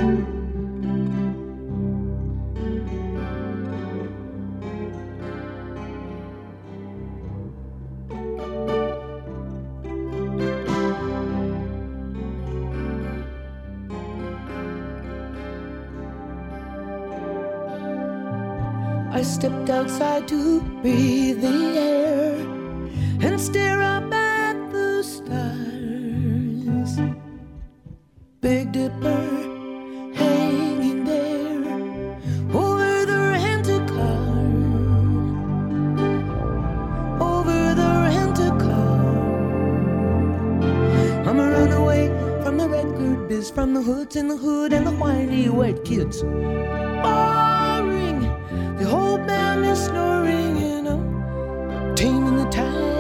I stepped outside to breathe the air and stare up at the stars. Big Dipper hanging there over the rent-a-car, over the rent-a-car. I'm a runaway from the red gird biz, from the hoods in the hood and the whiny white kids. Boring, the whole band is snoring and I'm taming the tide.